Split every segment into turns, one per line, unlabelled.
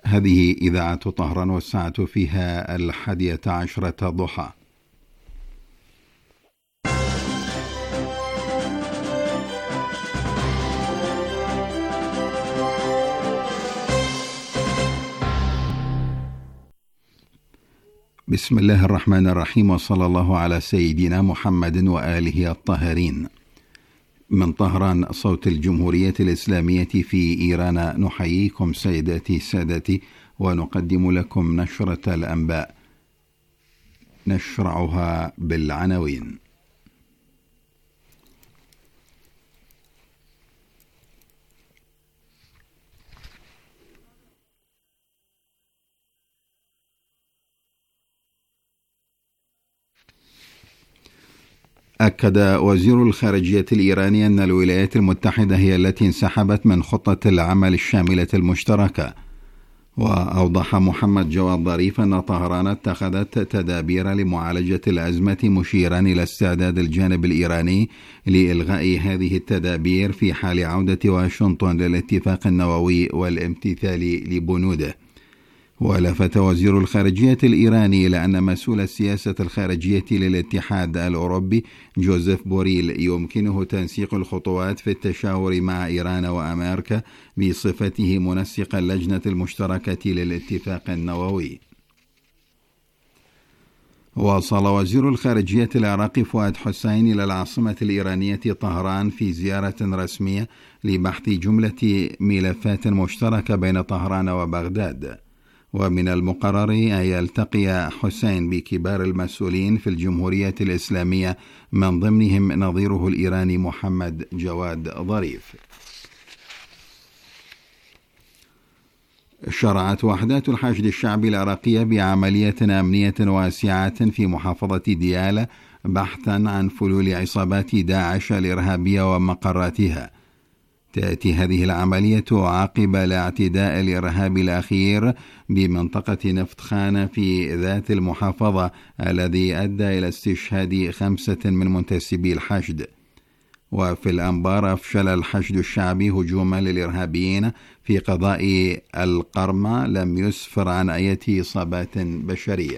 هذه إذاعة طهران والساعة فيها 11:00 ضحى. بسم الله الرحمن الرحيم، وصلى الله على سيدنا محمد وآله الطاهرين. من طهران صوت الجمهورية الإسلامية في إيران، نحييكم سيداتي سادتي، ونقدم لكم نشرة الأنباء، نشرعها بالعناوين. أكد وزير الخارجية الإيراني أن الولايات المتحدة هي التي انسحبت من خطة العمل الشاملة المشتركة. وأوضح محمد جواد ظريف أن طهران اتخذت تدابير لمعالجة الأزمة، مشيرا إلى استعداد الجانب الإيراني لإلغاء هذه التدابير في حال عودة واشنطن للاتفاق النووي والامتثال لبنوده. ولفت وزير الخارجية الإيراني إلى أن مسؤول السياسة الخارجية للاتحاد الأوروبي جوزيف بوريل يمكنه تنسيق الخطوات في التشاور مع إيران وأمريكا بصفته منسق اللجنة المشتركة للاتفاق النووي. وصل وزير الخارجية العراقي فؤاد حسين إلى العاصمة الإيرانية طهران في زيارة رسمية لبحث جملة ملفات مشتركة بين طهران وبغداد. ومن المقرر أن يلتقي حسين بكبار المسؤولين في الجمهورية الإسلامية، من ضمنهم نظيره الإيراني محمد جواد ظريف. شرعت وحدات الحشد الشعبي العراقية بعملية أمنية واسعة في محافظة ديالى بحثا عن فلول عصابات داعش الإرهابية ومقراتها. تأتي هذه العملية عقب الاعتداء الإرهابي الأخير بمنطقة نفط خانة في ذات المحافظة، الذي أدى إلى استشهاد 5 من منتسبي الحشد. وفي الأنبار، أفشل الحشد الشعبي هجوما للإرهابيين في قضاء القرمة لم يسفر عن أي إصابات بشرية.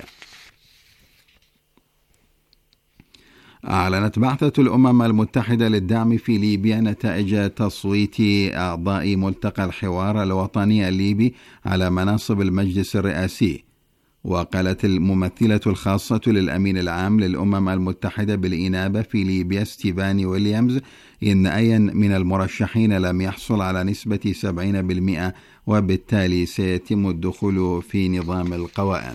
أعلنت بعثة الأمم المتحدة للدعم في ليبيا نتائج تصويت أعضاء ملتقى الحوار الوطني الليبي على مناصب المجلس الرئاسي. وقالت الممثلة الخاصة للأمين العام للأمم المتحدة بالإنابة في ليبيا ستيفاني ويليامز إن أي من المرشحين لم يحصل على نسبة 70%، وبالتالي سيتم الدخول في نظام القوائم.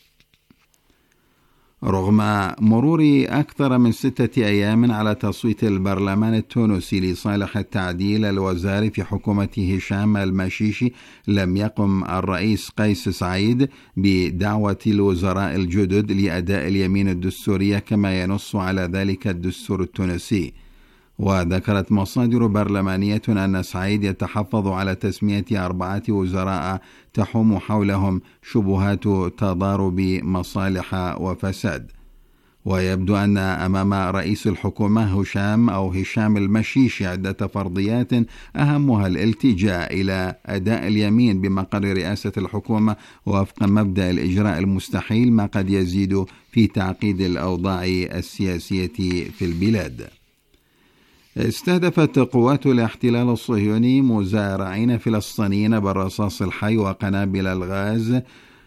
رغم مرور أكثر من 6 أيام على تصويت البرلمان التونسي لصالح التعديل الوزاري في حكومة هشام المشيشي، لم يقم الرئيس قيس سعيد بدعوة الوزراء الجدد لأداء اليمين الدستورية كما ينص على ذلك الدستور التونسي. وذكرت مصادر برلمانية أن سعيد يتحفظ على تسمية 4 وزراء تحوم حولهم شبهات تضارب مصالح وفساد. ويبدو أن أمام رئيس الحكومة هشام المشيشي عدة فرضيات، أهمها الالتجاء إلى أداء اليمين بمقر رئاسة الحكومة وفق مبدأ الإجراء المستحيل، ما قد يزيد في تعقيد الأوضاع السياسية في البلاد. استهدفت قوات الاحتلال الصهيوني مزارعين فلسطينيين بالرصاص الحي وقنابل الغاز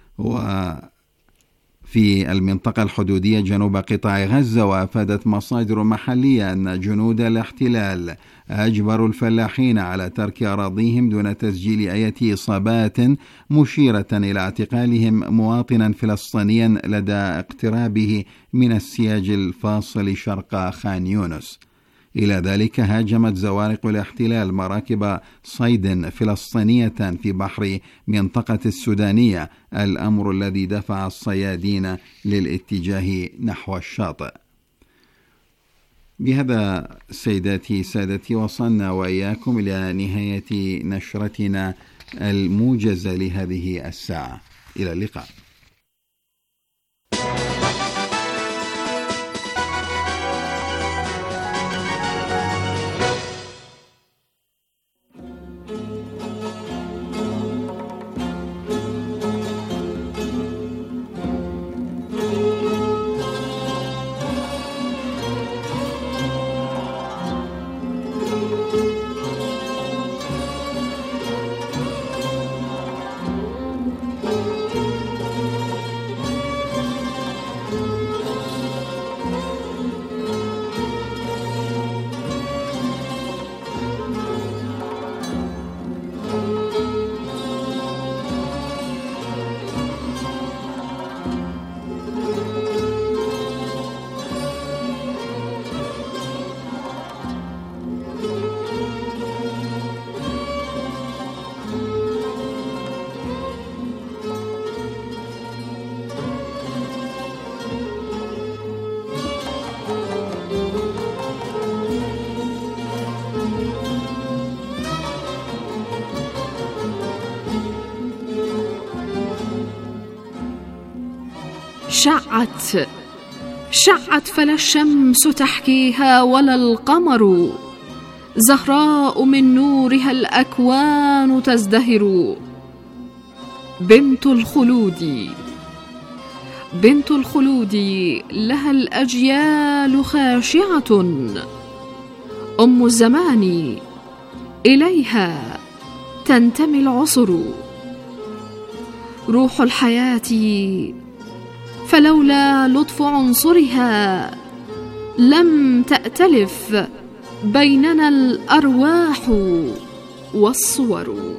وفي المنطقة الحدودية جنوب قطاع غزة. وأفادت مصادر محلية أن جنود الاحتلال أجبروا الفلاحين على ترك أراضيهم دون تسجيل أي إصابات، مشيرة إلى اعتقالهم مواطنا فلسطينيا لدى اقترابه من السياج الفاصل شرق خان يونس. إلى ذلك هاجمت زوارق الاحتلال مراكب صيد فلسطينية في بحر منطقة السودانية، الأمر الذي دفع الصيادين للاتجاه نحو الشاطئ. بهذا سيداتي سادتي وصلنا وإياكم إلى نهاية نشرتنا الموجزة لهذه الساعة. إلى اللقاء.
شعت فلا الشمس تحكيها ولا القمر، زهراء من نورها الأكوان تزدهر. بنت الخلود لها الأجيال خاشعة، أم الزمان إليها تنتمي العصر. روح الحياة فلولا لطف عنصرها لم تأتلف بيننا الأرواح والصور.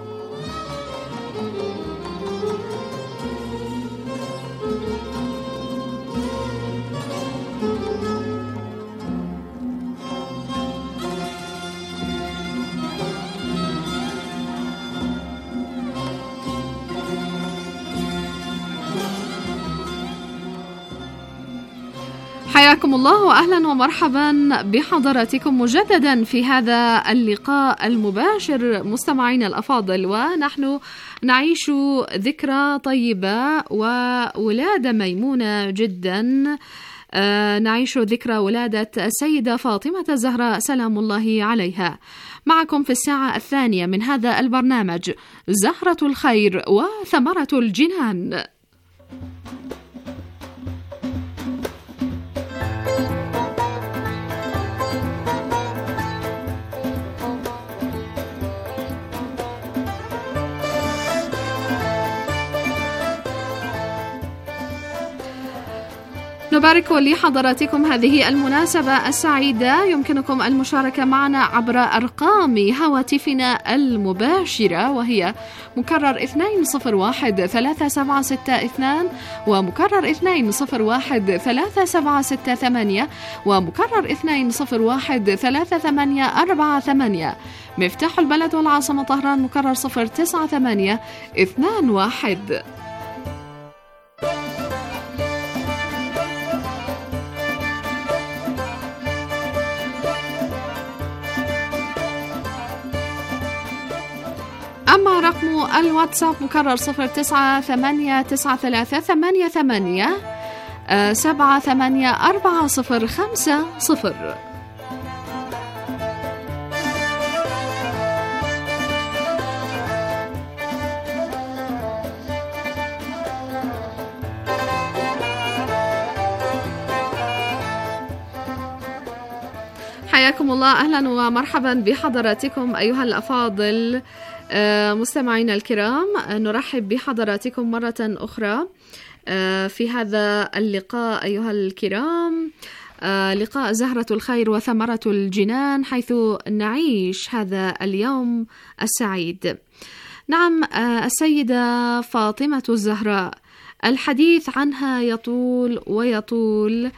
حياكم الله وأهلا ومرحبا بحضراتكم مجددا في هذا اللقاء المباشر مستمعينا الأفاضل، ونحن نعيش ذكرى طيبة وولادة ميمونة جدا. نعيش ذكرى ولادة السيدة فاطمة الزهراء سلام الله عليها. معكم في الساعة الثانية من هذا البرنامج زهرة الخير وثمرة الجنان. نبارك لحضراتكم هذه المناسبة السعيدة. يمكنكم المشاركة معنا عبر أرقام هواتفنا المباشرة، وهي مكرر 201-3762 ومكرر 201-3768 ومكرر 201-3848. مفتاح البلد والعاصمة طهران مكرر 09821. أما رقم الواتساب مكرر 0938888784050. حياكم الله، أهلا ومرحبا بحضراتكم أيها الأفاضل مستمعينا الكرام. نرحب بحضراتكم مرة أخرى في هذا اللقاء أيها الكرام، لقاء زهرة الخير وثمرة الجنان، حيث نعيش هذا اليوم السعيد. نعم، السيدة فاطمة الزهراء الحديث عنها يطول ويطول،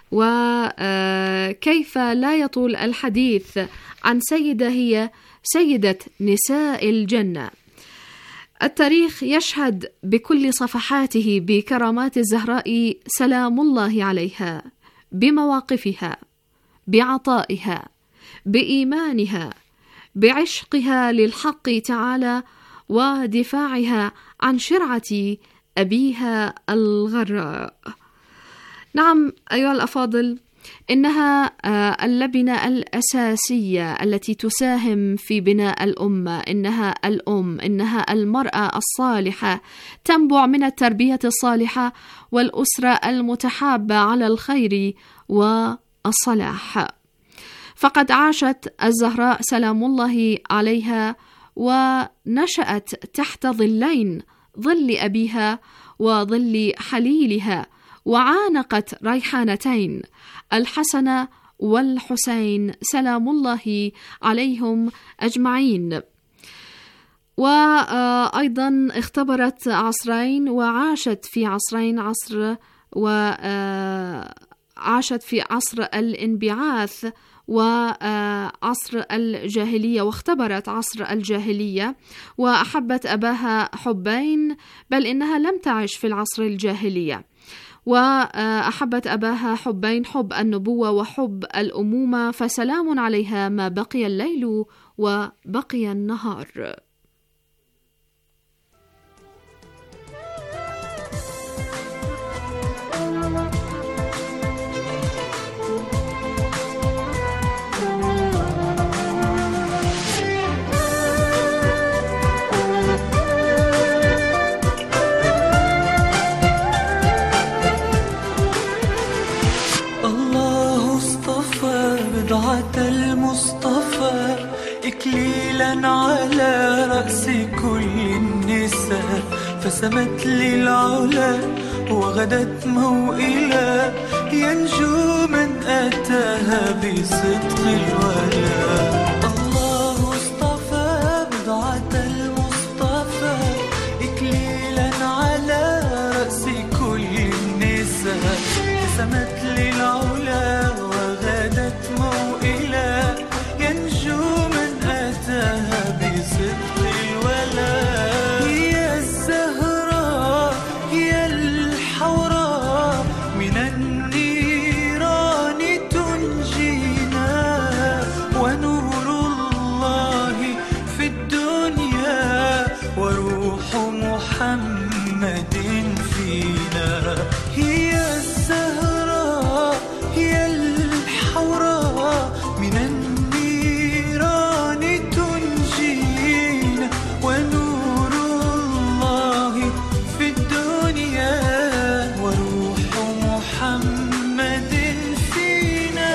وكيف لا يطول الحديث عن سيدة هي سيدة نساء الجنة. التاريخ يشهد بكل صفحاته بكرامات الزهراء سلام الله عليها، بمواقفها، بعطائها، بإيمانها، بعشقها للحق تعالى، ودفاعها عن شرعة أبيها الغراء. نعم أيها الأفاضل، إنها اللبنة الأساسية التي تساهم في بناء الأمة. إنها الأم، إنها المرأة الصالحة تنبع من التربية الصالحة والأسرة المتحابة على الخير والصلاح. فقد عاشت الزهراء سلام الله عليها ونشأت تحت ظلين، ظل أبيها وظل حليلها، وعانقت ريحانتين، الحسن والحسين سلام الله عليهم أجمعين. وأيضا اختبرت عصرين وعاشت في عصرين، عاشت في عصر الانبعاث وعصر الجاهلية، واختبرت عصر الجاهلية، وأحبت أباها حبين، بل إنها لم تعش في العصر الجاهلية، وأحبت أباها حبين، حب النبوة وحب الأمومة، فسلام عليها ما بقي الليل وبقي النهار.
إكليلا على رأس كل النساء، فسمت للعلا وغدت موئلا، ينجو من أتاها بصدق الولاء. الله اصطفى بضعة المصطفى إكليلا على رأس كل النساء، فسمت للعلا وغدت موئلا، ينجو من أتاها بصدق الولاء. هي الزهراء هي الحوراء من النيران تنجينا، ونور الله في الدنيا وروح محمد فينا. هي الزهراء هي الحوراء من النيران تنجينا، ونور الله في الدنيا وروح محمد فينا.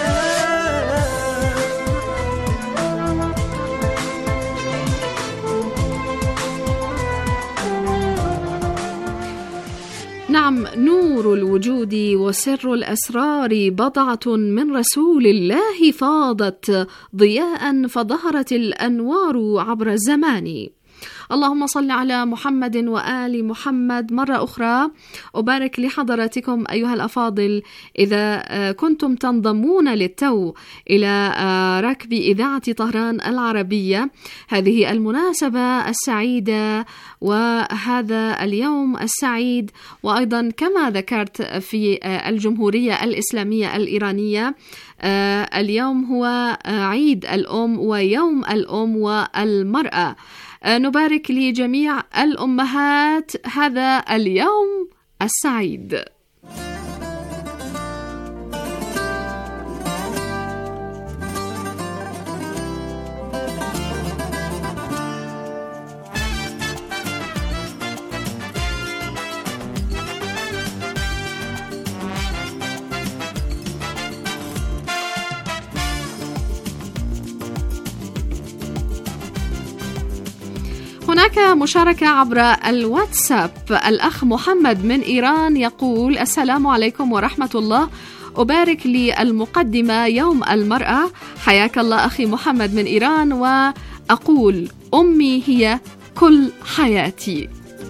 نعم، نور الوجود وسر الأسرار بضعة من رسول الله فاضت ضياء فظهرت الأنوار عبر الزمان. اللهم صل على محمد وآل محمد. مرة أخرى أبارك لحضراتكم أيها الأفاضل إذا كنتم تنضمون للتو إلى ركب إذاعة طهران العربية. هذه المناسبة السعيدة وهذا اليوم السعيد، وأيضا كما ذكرت في الجمهورية الإسلامية الإيرانية اليوم هو عيد الأم ويوم الأم والمرأة. نبارك لجميع الأمهات هذا اليوم السعيد. هناك مشاركة عبر الواتساب. الأخ محمد من إيران يقول: السلام عليكم ورحمة الله، أبارك للمقدمة يوم المرأة. حياك الله أخي محمد من إيران، وأقول أمي هي كل حياتي.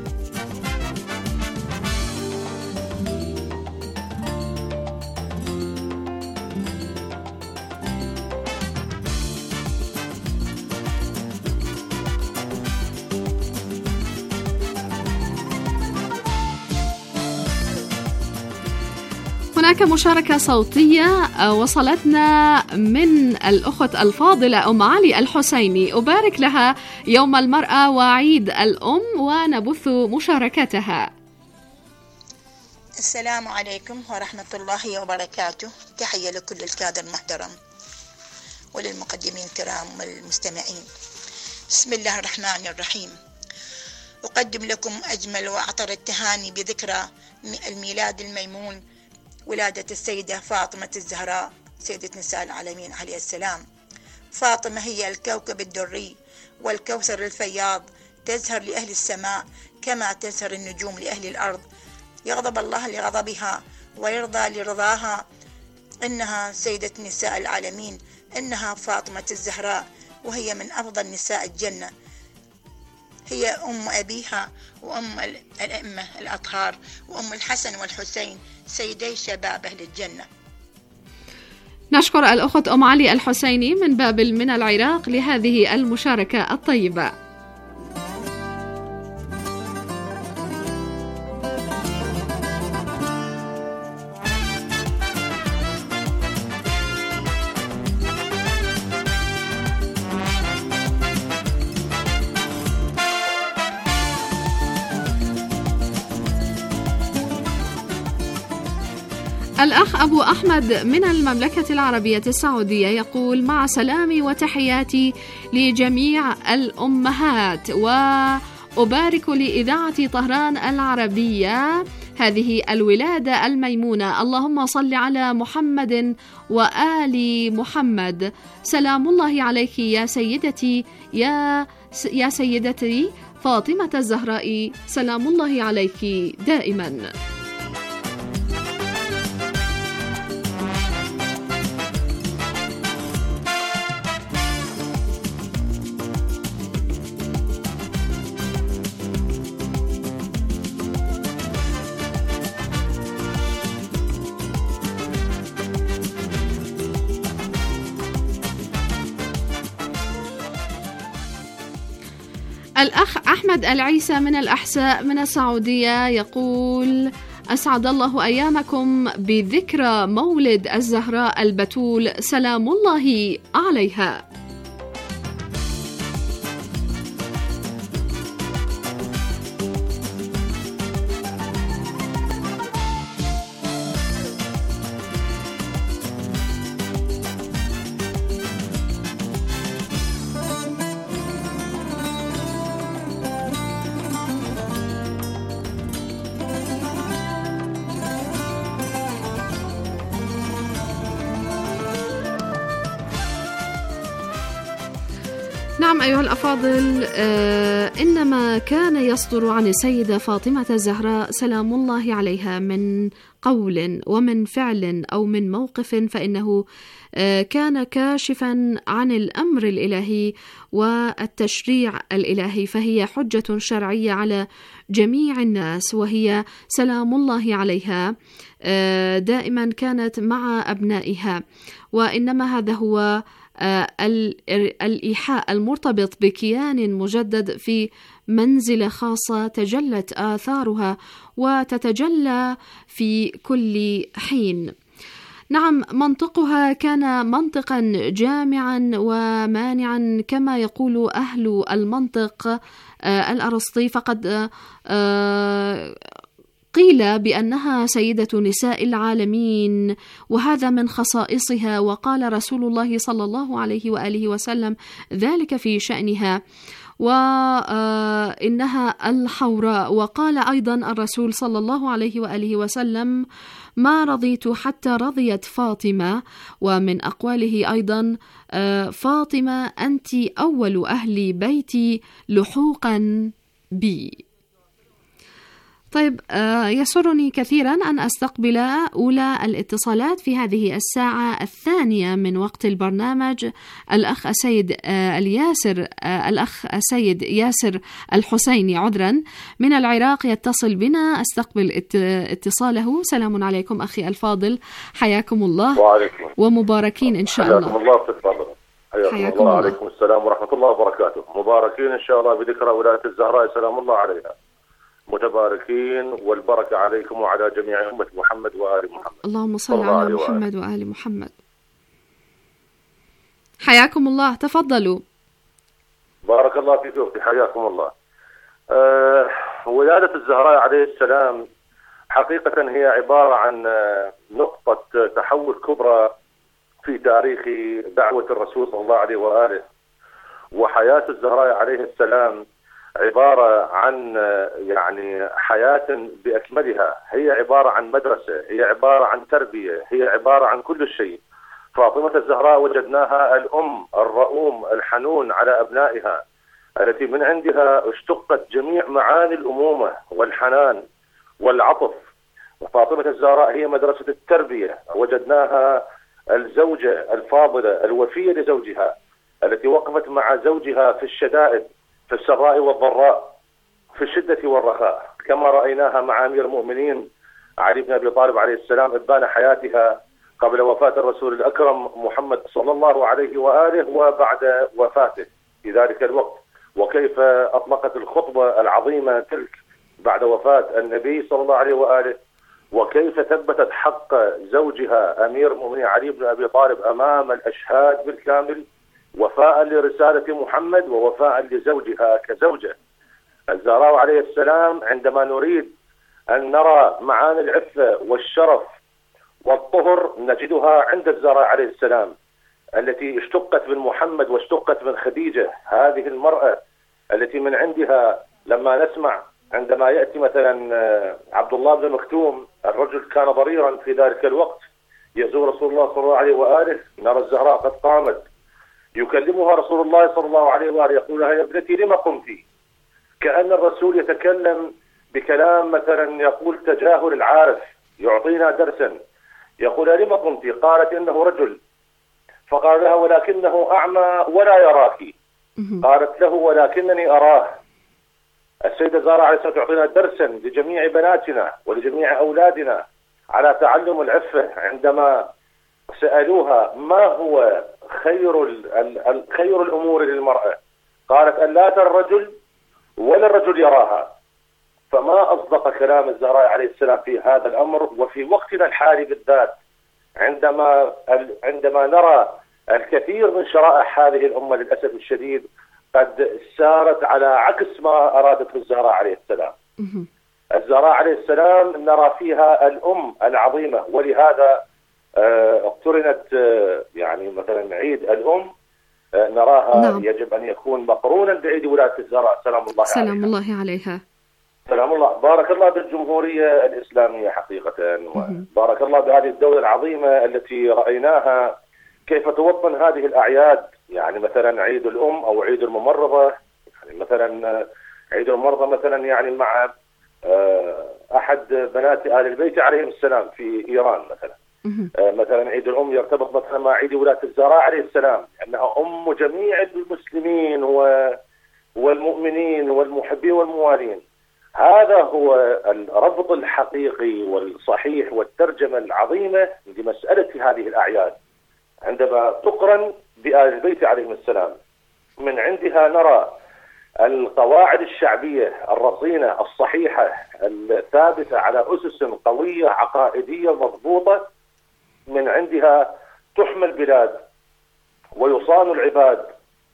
هناك مشاركة صوتية وصلتنا من الأخت الفاضلة أم علي الحسيني، أبارك لها يوم المرأة وعيد الأم ونبث مشاركتها.
السلام عليكم ورحمة الله وبركاته. تحية لكل الكادر المحترم وللمقدمين الكرام والمستمعين. بسم الله الرحمن الرحيم. أقدم لكم أجمل وأعطر التهاني بذكرى الميلاد الميمون، ولادة السيدة فاطمة الزهراء سيدة نساء العالمين عليه السلام. فاطمة هي الكوكب الدري والكوثر الفياض، تزهر لأهل السماء كما تزهر النجوم لأهل الأرض. يغضب الله لغضبها ويرضى لرضاها. إنها سيدة نساء العالمين، إنها فاطمة الزهراء، وهي من أفضل نساء الجنة. هي أم أبيها وأم الأئمة الأطهار وأم الحسن والحسين سيدي شباب أهل الجنة.
نشكر الأخت أم علي الحسيني من بابل من العراق لهذه المشاركة الطيبة. الأخ أبو أحمد من المملكة العربية السعودية يقول: مع سلامي وتحياتي لجميع الأمهات، وأبارك لإذاعة طهران العربية هذه الولادة الميمونة. اللهم صل على محمد وآل محمد. سلام الله عليك يا سيدتي يا سيدتي فاطمة الزهراء، سلام الله عليك دائما. الأخ أحمد العيسى من الأحساء من السعودية يقول: أسعد الله أيامكم بذكرى مولد الزهراء البتول، سلام الله عليها. نعم أيها الأفاضل، إنما كان يصدر عن السيدة فاطمة الزهراء سلام الله عليها من قول ومن فعل أو من موقف، فإنه كان كاشفا عن الأمر الإلهي والتشريع الإلهي، فهي حجة شرعية على جميع الناس، وهي سلام الله عليها دائما كانت مع أبنائها. وإنما هذا هو الإيحاء المرتبط بكيان مجدد في منزلة خاصة تجلت آثارها وتتجلى في كل حين. نعم، منطقها كان منطقا جامعا ومانعا كما يقول أهل المنطق الأرسطي، فقد قيل بأنها سيدة نساء العالمين، وهذا من خصائصها، وقال رسول الله صلى الله عليه وآله وسلم ذلك في شأنها، وإنها الحوراء. وقال أيضا الرسول صلى الله عليه وآله وسلم: ما رضيت حتى رضيت فاطمة. ومن أقواله أيضا: فاطمة أنت أول أهل بيتي لحوقا بي. طيب، يسرني كثيرا أن أستقبل أولى الاتصالات في هذه الساعة الثانية من وقت البرنامج. الأخ السيد ياسر الحسيني عذرا من العراق يتصل بنا. أستقبل اتصاله. سلام عليكم أخي الفاضل، حياكم الله.
وعليكم.
ومباركين إن شاء الله.
حياكم الله في الفضل.
حياكم الله.
وعليكم السلام ورحمة الله وبركاته. مباركين إن شاء الله بذكرى ولادة الزهراء سلام الله عليها، متباركين، والبركة عليكم وعلى جميع أمة محمد وآل محمد.
اللهم صل على محمد وآل محمد. حياكم الله، تفضلوا.
بارك الله فيك أختي، حياكم الله. ولادة الزهراء عليه السلام حقيقة هي عبارة عن نقطة تحول كبرى في تاريخ دعوة الرسول صلى الله عليه وآله. وحياة الزهراء عليه السلام عبارة عن يعني حياة بأكملها، هي عبارة عن مدرسة، هي عبارة عن تربية، هي عبارة عن كل شيء. فاطمة الزهراء وجدناها الأم الرؤوم الحنون على أبنائها، التي من عندها اشتقت جميع معاني الأمومة والحنان والعطف. وفاطمة الزهراء هي مدرسة التربية. وجدناها الزوجة الفاضلة الوفية لزوجها، التي وقفت مع زوجها في الشدائد، في السراء والضراء، في الشدة والرخاء، كما رأيناها مع أمير المؤمنين علي بن أبي طالب عليه السلام إبان حياتها قبل وفاة الرسول الأكرم محمد صلى الله عليه وآله وبعد وفاته في ذلك الوقت، وكيف أطلقت الخطبة العظيمة تلك بعد وفاة النبي صلى الله عليه وآله، وكيف ثبتت حق زوجها أمير المؤمنين علي بن أبي طالب أمام الأشهاد بالكامل، وفاء لرسالة محمد ووفاء لزوجها كزوجة. الزهراء عليه السلام عندما نريد أن نرى معاني العفة والشرف والطهر نجدها عند الزهراء عليه السلام، التي اشتقت من محمد واشتقت من خديجة، هذه المرأة التي من عندها لما نسمع عندما يأتي مثلا عبد الله بن مكتوم، الرجل كان ضريرا في ذلك الوقت، يزور رسول الله صلى الله عليه وآله، نرى الزهراء قد قامت، يكلمها رسول الله صلى الله عليه وآله يقول لها: يا ابنتي لما قمتي؟ كأن الرسول يتكلم بكلام مثلا يقول تجاهل العارف، يعطينا درسا، يقول: لما قمتي؟ قالت: إنه رجل. فقال لها: ولكنه أعمى ولا يراك. قالت له: ولكنني أراه. السيدة زهراء عليه السلام تعطينا درسا لجميع بناتنا ولجميع أولادنا على تعلم العفة. عندما سألوها ما هو خير الأمور للمرأة، قالت: أن لا ترى الرجل ولا الرجل يراها. فما أصدق كلام الزهراء عليه السلام في هذا الأمر، وفي وقتنا الحالي بالذات عندما نرى الكثير من شرائح هذه الأمة للأسف الشديد قد سارت على عكس ما أرادته الزهراء عليه السلام. الزهراء عليه السلام نرى فيها الأم العظيمة، ولهذا اقترنت يعني مثلا عيد الأم نراها نعم. يجب أن يكون مقرونا بعيد ولادة الزهراء سلام الله عليها. سلام الله. بارك الله بالجمهورية الإسلامية حقيقة، بارك الله بهذه الدولة العظيمة التي رأيناها كيف توطن هذه الأعياد، يعني مثلا عيد الأم أو عيد الممرضة، يعني مثلا عيد الممرضة مثلا يعني مع أحد بنات آل البيت عليهم السلام في إيران مثلا. مثلا عيد الأم يرتبط مثلا مع عيد ولادة الزهراء عليه السلام، أنها أم جميع المسلمين والمؤمنين والمحبين والموالين. هذا هو الربط الحقيقي والصحيح والترجمة العظيمة لمسألة هذه الأعياد عندما تقرن بآل البيت عليهم السلام. من عندها نرى القواعد الشعبية الرصينة الصحيحة الثابتة على أسس قوية عقائدية مضبوطة، من عندها تحمى البلاد ويصان العباد،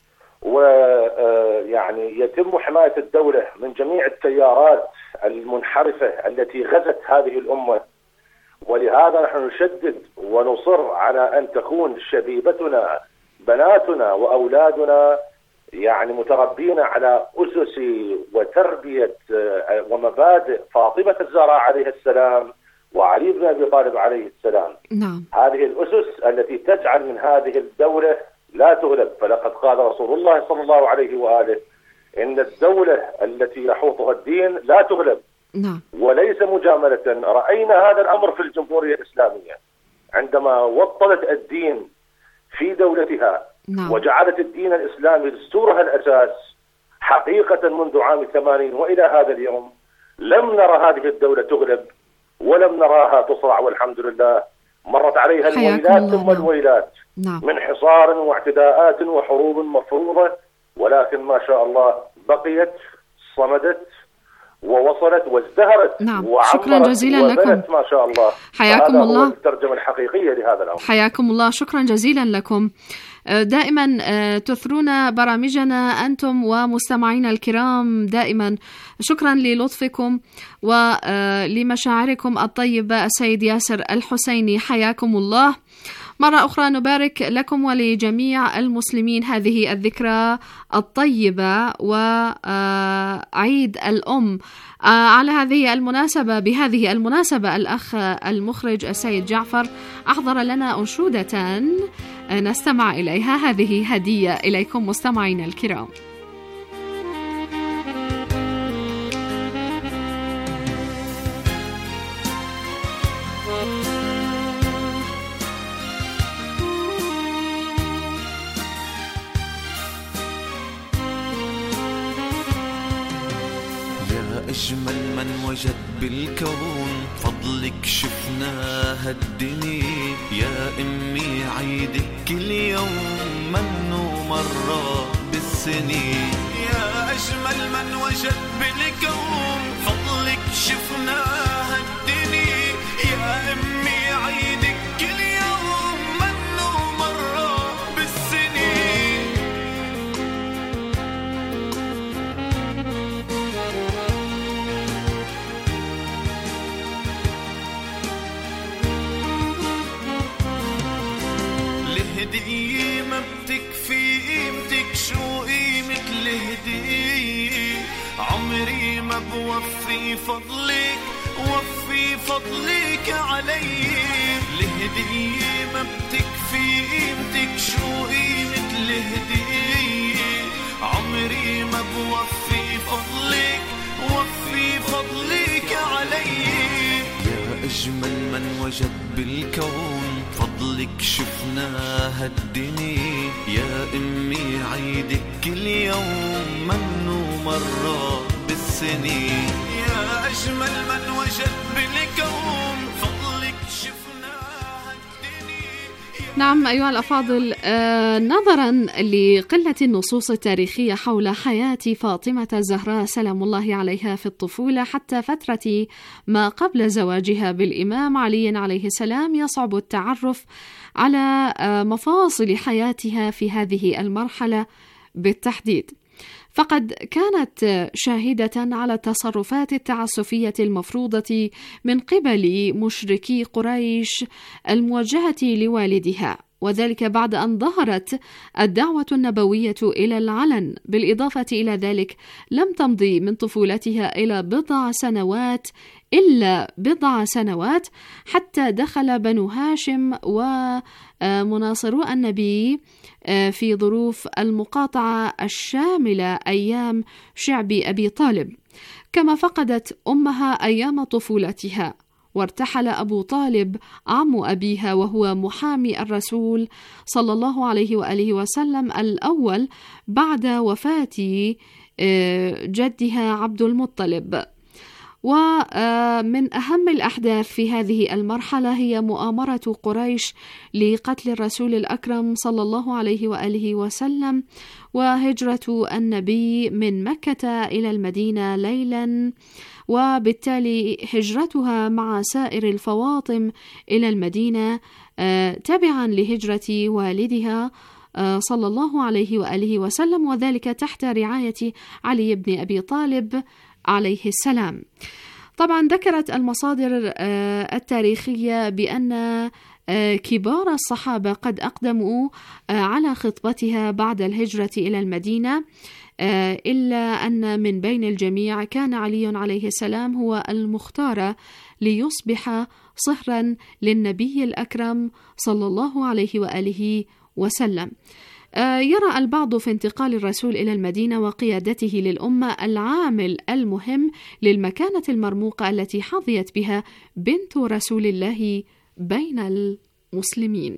ويعني يتم حماية الدولة من جميع التيارات المنحرفة التي غزت هذه الأمة. ولهذا نحن نشدد ونصر على أن تكون شبيبتنا بناتنا وأولادنا يعني متربين على أسس وتربية ومبادئ فاطمة الزهراء عليه السلام وعلي بن أبي طالب عليه السلام.
نعم.
هذه الأسس التي تجعل من هذه الدولة لا تغلب. فلقد قال رسول الله صلى الله عليه وآله: إن الدولة التي يحوطها الدين لا تغلب.
نعم.
وليس مجاملة. رأينا هذا الأمر في الجمهورية الإسلامية عندما وطنت الدين في دولتها.
نعم.
وجعلت الدين الإسلامي دستورها الأساس. حقيقة منذ عام 80 وإلى هذا اليوم لم نرى هذه الدولة تغلب ولم نراها تصرع، والحمد لله. مرت عليها الويلات ثم الويلات.
نعم.
من حصار واعتداءات وحروب مفروضة، ولكن ما شاء الله بقيت، صمدت ووصلت وازدهرت.
نعم. شكرا جزيلا لكم.
ما شاء الله.
حياكم الله.
هذا هو الترجمة الحقيقية لهذا الأمر.
حياكم الله. شكرا جزيلا لكم. دائما تثرون برامجنا أنتم ومستمعينا الكرام دائما. شكرا للطفكم ولمشاعركم الطيبة. السيد ياسر الحسيني حياكم الله. مرة أخرى نبارك لكم ولجميع المسلمين هذه الذكرى الطيبة وعيد الأم. على هذه المناسبة بهذه المناسبة الأخ المخرج السيد جعفر أحضر لنا أنشودة نستمع إليها. هذه هدية إليكم مستمعين الكرام.
أجمل من وجد بالكون فضلك شفناها الدنيا، يا أمي عيدك كل يوم منه مرة بالسنين. يا أجمل من وجد بالكون فضلك شفناها الدنيا، يا أمي عيدك كل يوم منه مرة بالسنين. الهدية ما بتكفي قيمتك، شو قيمة الهدية؟ عمري ما ما بوفي فضلك وفي فضلك علي. الهدية ما بتكفي قيمتك، شو قيمة الهدية؟ عمري ما بوفي فضلك وفي فضلك علي. يا أجمل من وجد بالكون فضلك شفنا هالدنيا. يا أمي عيدك كل يوم منه مرة بالسنين. يا أجمل من وجد بالكون فضلك شفنا هالدنيا.
نعم أيها الأفاضل، نظرا لقلة النصوص التاريخية حول حياة فاطمة الزهراء سلام الله عليها في الطفولة حتى فترة ما قبل زواجها بالإمام علي عليه السلام، يصعب التعرف على مفاصل حياتها في هذه المرحلة بالتحديد. فقد كانت شاهدة على التصرفات التعسفية المفروضة من قبل مشركي قريش الموجهة لوالدها، وذلك بعد أن ظهرت الدعوة النبوية إلى العلن. بالإضافة إلى ذلك لم تمضي من طفولتها إلا بضع سنوات حتى دخل بنو هاشم ومناصرو النبي في ظروف المقاطعة الشاملة أيام شعب أبي طالب، كما فقدت أمها أيام طفولتها. وارتحل أبو طالب عم أبيها وهو محامي الرسول صلى الله عليه وآله وسلم الأول بعد وفاة جدها عبد المطلب. ومن أهم الأحداث في هذه المرحلة هي مؤامرة قريش لقتل الرسول الأكرم صلى الله عليه وآله وسلم، وهجرة النبي من مكة إلى المدينة ليلا، وبالتالي هجرتها مع سائر الفواطم إلى المدينة تبعا لهجرة والدها صلى الله عليه وآله وسلم، وذلك تحت رعاية علي بن أبي طالب عليه السلام. طبعا ذكرت المصادر التاريخية بأن كبار الصحابة قد أقدموا على خطبتها بعد الهجرة إلى المدينة، إلا أن من بين الجميع كان علي عليه السلام هو المختار ليصبح صهرا للنبي الأكرم صلى الله عليه وآله وسلم. يرى البعض في انتقال الرسول إلى المدينة وقيادته للأمة العامل المهم للمكانة المرموقة التي حظيت بها بنت رسول الله بين المسلمين.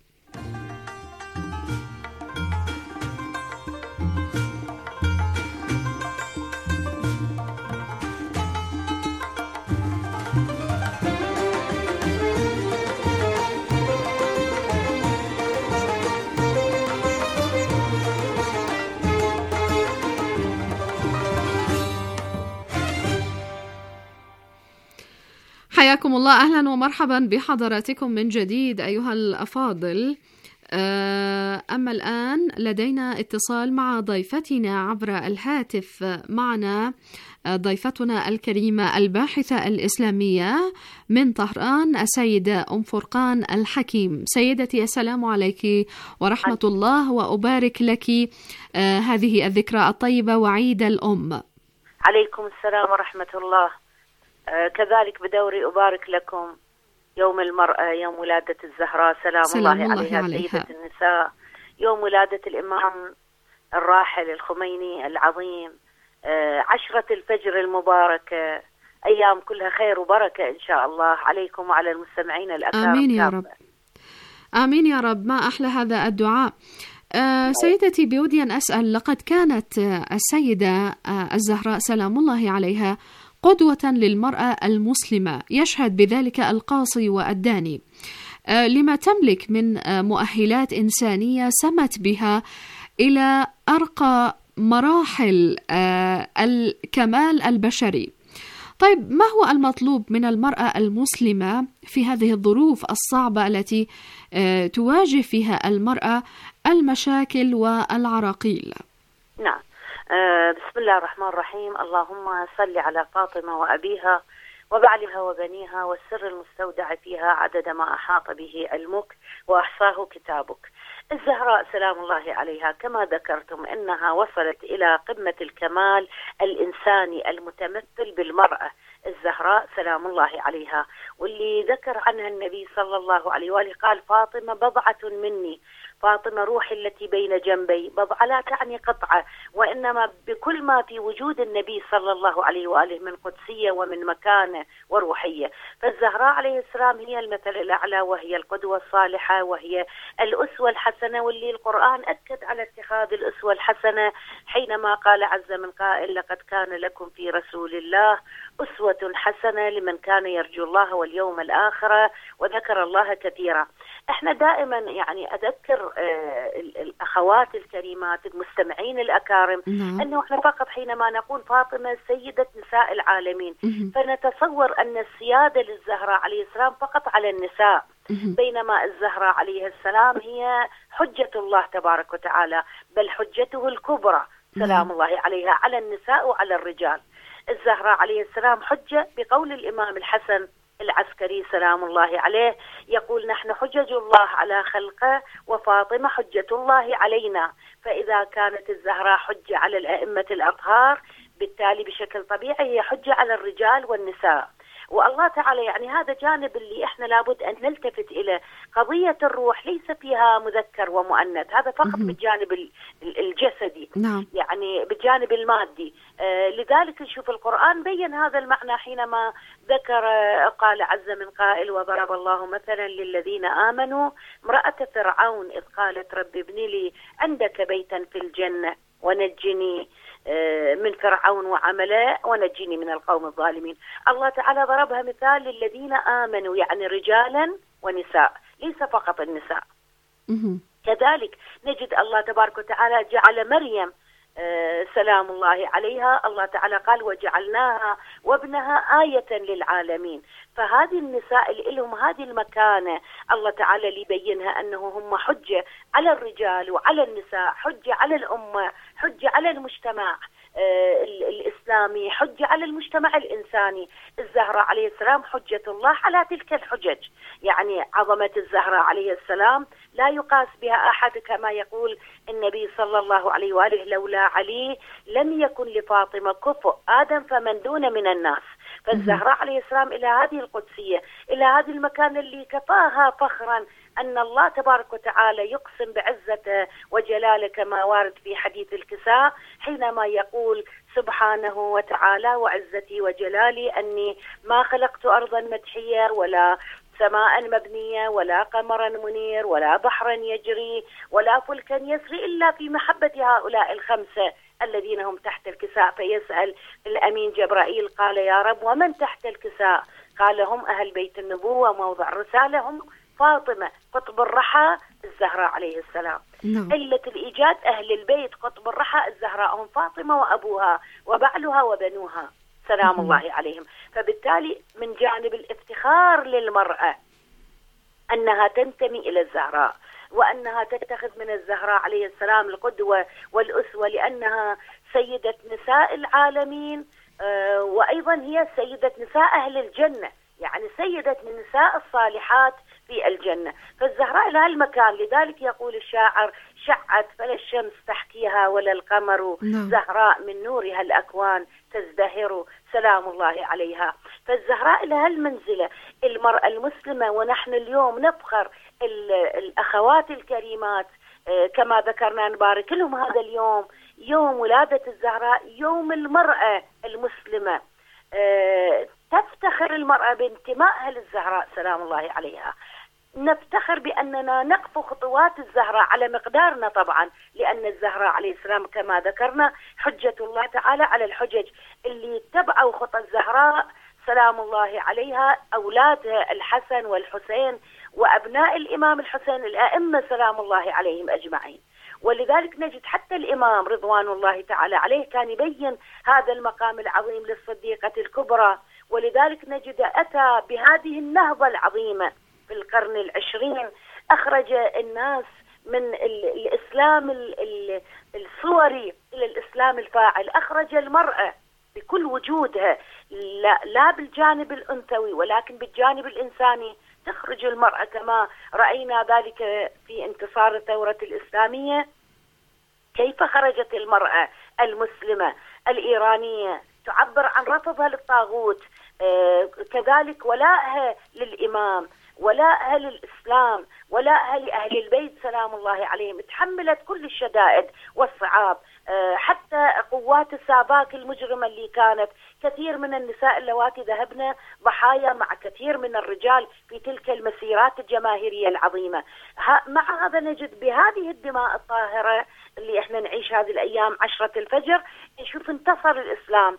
حياكم الله، أهلا ومرحبا بحضراتكم من جديد أيها الأفاضل. أما الآن لدينا اتصال مع ضيفتنا عبر الهاتف. معنا ضيفتنا الكريمة الباحثة الإسلامية من طهران السيدة أم فرقان الحكيم. سيدتي السلام عليك ورحمة الله، وأبارك لك هذه الذكرى الطيبة وعيد الأم.
عليكم السلام ورحمة الله. كذلك بدوري أبارك لكم يوم المرأة، يوم ولادة الزهراء سلام الله عليها سيدة النساء، يوم ولادة الإمام الراحل الخميني العظيم، 10 الفجر المباركة، أيام كلها خير وبركة إن شاء الله عليكم وعلى المستمعين الأكرام.
آمين يا رب، آمين يا رب، ما أحلى هذا الدعاء. سيدتي بودي أن أسأل، لقد كانت السيدة الزهراء سلام الله عليها قدوة للمرأة المسلمة، يشهد بذلك القاصي والداني، لما تملك من مؤهلات إنسانية سمت بها إلى أرقى مراحل الكمال البشري. طيب، ما هو المطلوب من المرأة المسلمة في هذه الظروف الصعبة التي تواجه فيها المرأة المشاكل والعراقيل؟
نعم، بسم الله الرحمن الرحيم. اللهم صل على فاطمة وأبيها وبعلها وبنيها والسر المستودع فيها عدد ما أحاط به علمك وأحصاه كتابك. الزهراء سلام الله عليها كما ذكرتم إنها وصلت إلى قمة الكمال الإنساني المتمثل بالمرأة الزهراء سلام الله عليها، واللي ذكر عنها النبي صلى الله عليه وآله قال: فاطمة بضعة مني، فاطمة روحي التي بين جنبي. بضعة لا تعني قطعة، وإنما بكل ما في وجود النبي صلى الله عليه وآله من قدسية ومن مكانة وروحية. فالزهراء عليه السلام هي المثل الأعلى، وهي القدوة الصالحة، وهي الأسوة الحسنة، واللي القرآن أكد على اتخاذ الأسوة الحسنة حينما قال عز من قائل: لقد كان لكم في رسول الله أسوة حسنة لمن كان يرجو الله واليوم الآخر وذكر الله كثيرا. احنا دائما يعني أذكر الأخوات الكريمات المستمعين الأكارم أنه احنا فقط حينما نقول فاطمة سيدة نساء العالمين فنتصور أن السيادة للزهراء عليه السلام فقط على النساء، بينما الزهراء عليه السلام هي حجة الله تبارك وتعالى، بل حجته الكبرى سلام الله عليها على النساء وعلى الرجال. الزهراء عليه السلام حجة بقول الإمام الحسن العسكري سلام الله عليه، يقول: نحن حجج الله على خلقه وفاطمة حجة الله علينا. فإذا كانت الزهراء حجة على الأئمة الأطهار، بالتالي بشكل طبيعي هي حجة على الرجال والنساء. والله تعالى يعني هذا جانب اللي احنا لابد ان نلتفت اليه. قضية الروح ليس فيها مذكر ومؤنث، هذا فقط بالجانب الجسدي، يعني بالجانب المادي. لذلك نشوف القرآن بين هذا المعنى حينما ذكر قال عز من قائل: وضرب الله مثلا للذين آمنوا امرأة فرعون إذ قالت رب ابن لي عندك بيتا في الجنة ونجني من فرعون وعمله ونجني من القوم الظالمين. الله تعالى ضربها مثال للذين آمنوا، يعني رجالا ونساء، ليس فقط النساء. كذلك نجد الله تبارك وتعالى جعل مريم سلام الله عليها، الله تعالى قال: وجعلناها وابنها آية للعالمين. فهذه النساء اللي لهم هذه المكانة الله تعالى اللي يبينها أنه هم حجة على الرجال وعلى النساء، حجة على الأمة، حجة على المجتمع الإسلامي، حجة على المجتمع الإنساني. الزهراء عليه السلام حجة الله على تلك الحجج، يعني عظمة الزهراء عليه السلام لا يقاس بها أحد، كما يقول النبي صلى الله عليه وآله: لولا علي لم يكن لفاطمة كفؤ آدم فمن دون من الناس. فالزهراء عليه السلام إلى هذه القدسية، إلى هذه المكان اللي كفاها فخرا أن الله تبارك وتعالى يقسم بعزته وجلاله كما وارد في حديث الكساء حينما يقول سبحانه وتعالى: وعزتي وجلالي أني ما خلقت أرضا مدحية ولا سماء مبنية ولا قمرا منير ولا بحرا يجري ولا فلكا يسري إلا في محبة هؤلاء الخمسة الذين هم تحت الكساء. فيسأل الأمين جبرائيل قال: يا رب ومن تحت الكساء؟ قال: هم أهل بيت النبوة موضع الرسالة، هم فاطمة قطب الرحى الزهراء عليه السلام. علة الإيجاد أهل البيت قطب الرحى الزهراء هم فاطمة وأبوها وبعلها وبنوها سلام الله عليهم. فبالتالي من جانب الافتخار للمرأة أنها تنتمي إلى الزهراء، وأنها تتخذ من الزهراء عليه السلام القدوة والأسوة، لأنها سيدة نساء العالمين، وأيضا هي سيدة نساء أهل الجنة، يعني سيدة من نساء الصالحات في الجنة. فالزهراء لها المكان. لذلك يقول الشاعر: شعت فلا الشمس تحكيها ولا القمر، زهراء من نورها الأكوان تزدهر سلام الله عليها. فالزهراء لها المنزلة. المرأة المسلمة، ونحن اليوم نفخر الأخوات الكريمات كما ذكرنا نبارك لهم هذا اليوم، يوم ولادة الزهراء، يوم المرأة المسلمة. تفتخر المرأة بانتمائها للزهراء سلام الله عليها. نفتخر بأننا نقف خطوات الزهراء على مقدارنا طبعا، لأن الزهراء عليه السلام كما ذكرنا حجة الله تعالى على الحجج. اللي اتبعوا خطى الزهراء سلام الله عليها أولادها الحسن والحسين وأبناء الإمام الحسين الأئمة سلام الله عليهم أجمعين. ولذلك نجد حتى الإمام رضوان الله تعالى عليه كان يبين هذا المقام العظيم للصديقة الكبرى، ولذلك نجد أتى بهذه النهضة العظيمة في القرن العشرين، أخرج الناس من الإسلام الصوري إلى الإسلام الفاعل، أخرج المرأة بكل وجودها، لا بالجانب الأنثوي ولكن بالجانب الإنساني. تخرج المرأة كما رأينا ذلك في انتصار الثورة الإسلامية، كيف خرجت المرأة المسلمة الإيرانية تعبر عن رفضها للطاغوت، كذلك ولائها للإمام، ولائها للإسلام، ولائها لأهل البيت سلام الله عليهم. تحملت كل الشدائد والصعاب، حتى قوات الساباك المجرمة اللي كانت كثير من النساء اللواتي ذهبن ضحايا مع كثير من الرجال في تلك المسيرات الجماهيرية العظيمة. مع هذا نجد بهذه الدماء الطاهرة اللي احنا نعيش هذه الأيام 10 الفجر، نشوف انتصر الإسلام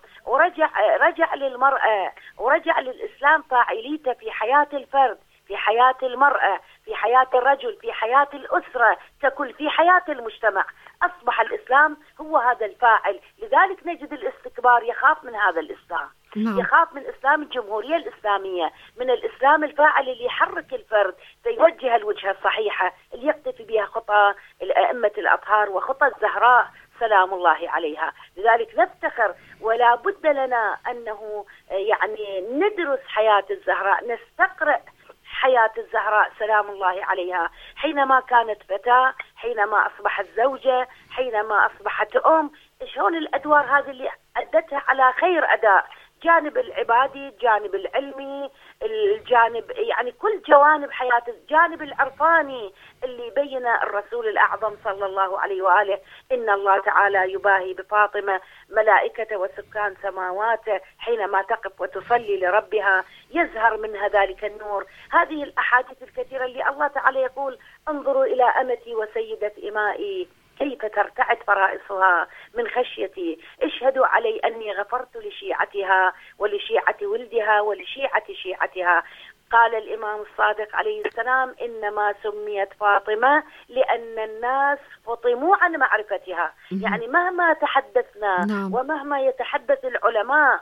ورجع للمرأة ورجع للإسلام فاعليته في حياة الفرد، في حياة المرأة، في حياة الرجل، في حياة الأسرة ككل، في حياة المجتمع. أصبح الإسلام هو هذا الفاعل. لذلك نجد الاستكبار يخاف من هذا الإسلام، يخاف من إسلام الجمهورية الإسلامية، من الإسلام الفاعل اللي يحرك الفرد فيوجه الوجهة الصحيحة اللي يقتفي بها خطى الأئمة الأطهار وخطى الزهراء سلام الله عليها. لذلك نفتخر ولا بد لنا أنه يعني ندرس حياة الزهراء، نستقرأ حياة الزهراء سلام الله عليها، حينما كانت فتاة، حينما أصبحت زوجة، حينما أصبحت أم، شلون الأدوار هذه اللي أدتها على خير أداء، جانب العبادي، الجانب العلمي، الجانب يعني كل جوانب حياة، الجانب العرفاني اللي بين الرسول الأعظم صلى الله عليه وآله إن الله تعالى يباهي بفاطمة ملائكة وسكان سماواته حينما تقف وتصلي لربها يزهر منها ذلك النور. هذه الأحاديث الكثيرة اللي الله تعالى يقول انظروا إلى أمتي وسيدة إمائي كيف ترتعد فرائصها من خشيتي، اشهدوا علي أني غفرت لشيعتها ولشيعة ولدها ولشيعة شيعتها. قال الإمام الصادق عليه السلام إنما سميت فاطمة لأن الناس فطموا عن معرفتها. يعني مهما تحدثنا ومهما يتحدث العلماء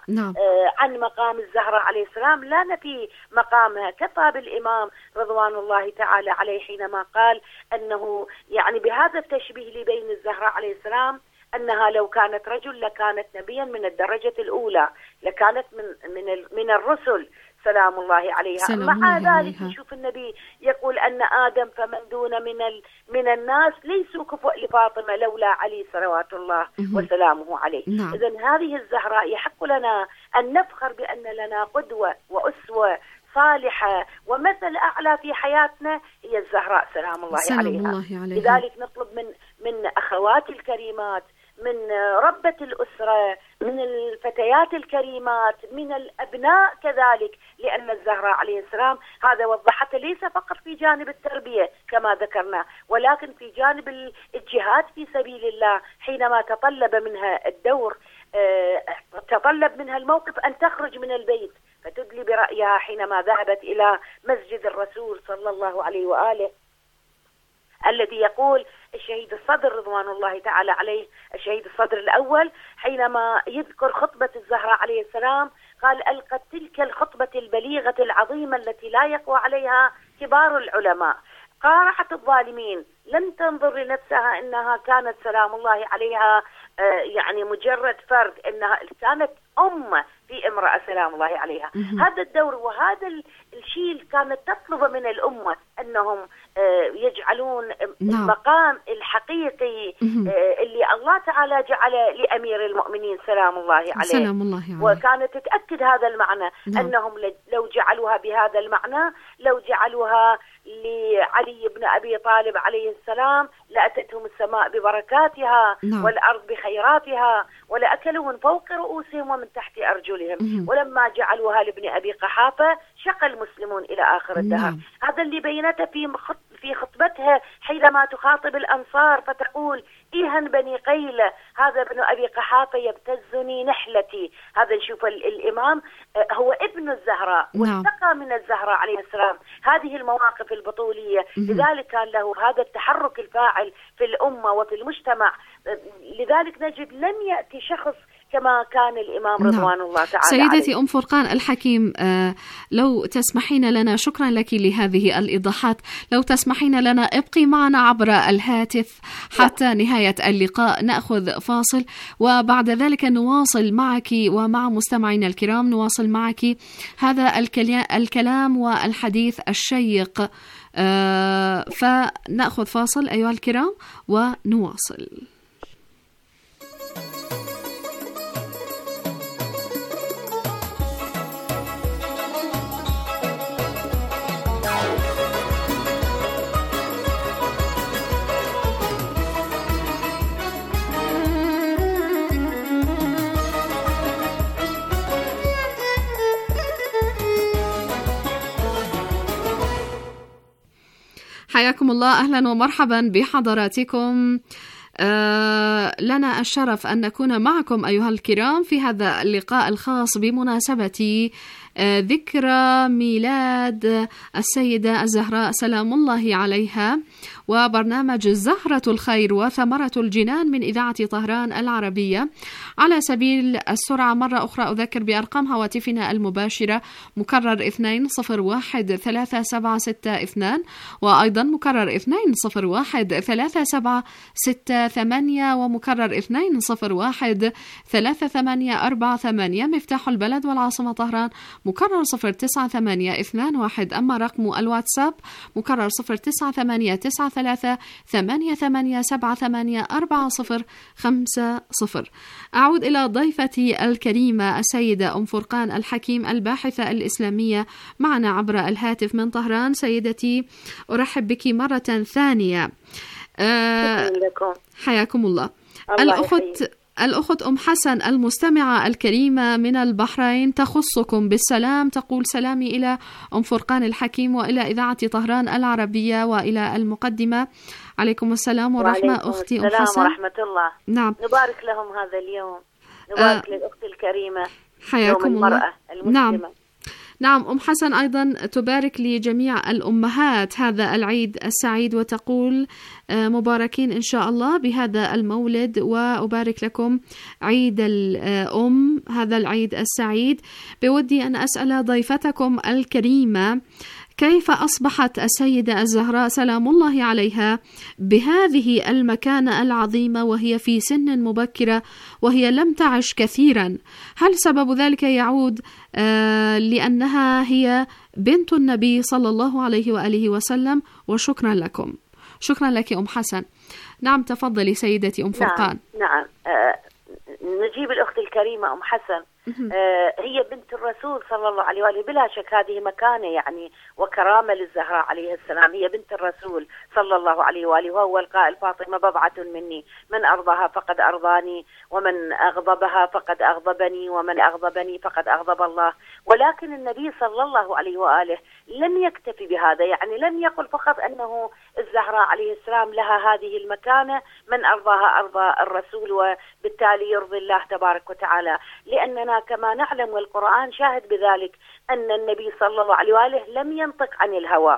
عن مقام الزهراء عليه السلام لا نفي مقامها. كفى بالإمام رضوان الله تعالى عليه حينما قال أنه يعني بهذا التشبيه لبين الزهراء عليه السلام أنها لو كانت رجل لكانت نبيا من الدرجة الأولى، لكانت من الرسل سلام الله عليها. مع ذلك نشوف النبي يقول أن آدم فمن دون من الناس ليسوا كفؤ لفاطمة لولا علي صلوات الله وسلامه عليه. إذن هذه الزهراء يحق لنا أن نفخر بأن لنا قدوة وأسوة صالحة ومثل أعلى في حياتنا هي الزهراء سلام الله عليها. لذلك نطلب من أخواتي الكريمات، من ربة الأسرة، من الفتيات الكريمات، من الأبناء كذلك، لأن الزهراء عليه السلام هذا وضحته ليس فقط في جانب التربية كما ذكرنا، ولكن في جانب الجهاد في سبيل الله. حينما تطلب منها الدور، تطلب منها الموقف أن تخرج من البيت فتدلي برأيها حينما ذهبت إلى مسجد الرسول صلى الله عليه وآله الذي يقول الشهيد الصدر رضوان الله تعالى عليه، الشهيد الصدر الأول حينما يذكر خطبة الزهراء عليه السلام قال ألقت تلك الخطبة البليغة العظيمة التي لا يقوى عليها كبار العلماء، قارعت الظالمين، لم تنظر لنفسها إنها كانت سلام الله عليها يعني مجرد فرد، إنها كانت أم في امرأة سلام الله عليها. هذا الدور وهذا الشيء كانت تطلب من الأمة أنهم يجعلون المقام الحقيقي اللي الله تعالى جعل لأمير المؤمنين سلام الله عليه.
سلام الله عليه.
وكانت تتأكد هذا المعنى أنهم لو جعلوها بهذا المعنى، لو جعلوها لعلي بن أبي طالب عليه السلام لأتتهم السماء ببركاتها والأرض بخيراتها ولأكلوا من فوق رؤوسهم ومن تحت أرجلهم. ولما جعلوها لابن أبي قحافة شق المسلمون إلى آخر الدهر. هذا اللي بينته في خطبتها حينما تخاطب الأنصار فتقول إيهن بني قيلة هذا ابن أبي قحافة يبتزني نحلتي. هذا نشوف الإمام هو ابن الزهراء واستقى من الزهراء عليه السلام. هذه المواقف البطولية لذلك كان له هذا التحرك الفاعل في الأمة وفي المجتمع. لذلك نجد لم يأتي شخص كما كان الإمام رضوان الله تعالى
سيدتي
عليه.
أم فرقان الحكيم، لو تسمحين لنا، شكرا لك لهذه الإيضاحات، لو تسمحين لنا ابقي معنا عبر الهاتف حتى نهاية اللقاء، نأخذ فاصل وبعد ذلك نواصل معك ومع مستمعينا الكرام، نواصل معك هذا الكلام والحديث الشيق. فنأخذ فاصل أيها الكرام ونواصل. حياكم الله، أهلا ومرحبا بحضراتكم. لنا الشرف أن نكون معكم أيها الكرام في هذا اللقاء الخاص بمناسبة ذكرى ميلاد السيدة الزهراء سلام الله عليها، وبرنامج زهرة الخير وثمرة الجنان من إذاعة طهران العربية. على سبيل السرعة مرة أخرى أذكر بأرقام هواتفنا المباشرة: مكرر 2013762، وأيضا مكرر 2013768، ومكرر 2013848. مفتاح البلد والعاصمة طهران مكرر 09821. أما رقم الواتساب مكرر 0989388784050. أعود إلى ضيفتي الكريمة السيدة أم فرقان الحكيم، الباحثة الإسلامية، معنا عبر الهاتف من طهران. سيدتي أرحب بك مرة ثانية. حياكم الله. الأخت أم حسن المستمعة الكريمة من البحرين تخصكم بالسلام، تقول: سلامي إلى أم فرقان الحكيم وإلى إذاعة طهران العربية وإلى المقدمة. عليكم السلام ورحمة. أختي أم حسن
ورحمة الله.
نعم،
نبارك لهم هذا اليوم، نبارك للأخت الكريمة،
حياكم
يوم المرأة المسلمة.
نعم، أم حسن أيضا تبارك لجميع الأمهات هذا العيد السعيد، وتقول: مباركين إن شاء الله بهذا المولد، وأبارك لكم عيد الأم، هذا العيد السعيد. بودي أن أسأل ضيفتكم الكريمة: كيف أصبحت السيدة الزهراء سلام الله عليها بهذه المكانة العظيمة وهي في سن مبكرة وهي لم تعش كثيرا؟ هل سبب ذلك يعود لأنها هي بنت النبي صلى الله عليه وآله وسلم؟ وشكرا لكم. شكرا لك أم حسن. نعم، تفضلي سيدتي أم فرقان.
نعم. نجيب الأخت الكريمة أم حسن. هي بنت الرسول صلى الله عليه وآله، بلا شك هذه مكانة يعني وكرامة للزهراء عليه السلام. هي بنت الرسول صلى الله عليه وآله، وهو القائل: فاطمة بضعة مني، من أرضاها فقد أرضاني، ومن أغضبها فقد أغضبني، ومن أغضبني فقد أغضب الله. ولكن النبي صلى الله عليه وآله لم يكتفي بهذا، يعني لم يقل فقط أنه الزهراء عليه السلام لها هذه المكانة، من أرضاها أرضى الرسول، وبالتالي يرضي الله تبارك وتعالى. لأننا كما نعلم والقرآن شاهد بذلك أن النبي صلى الله عليه وآله لم ينطق عن الهوى،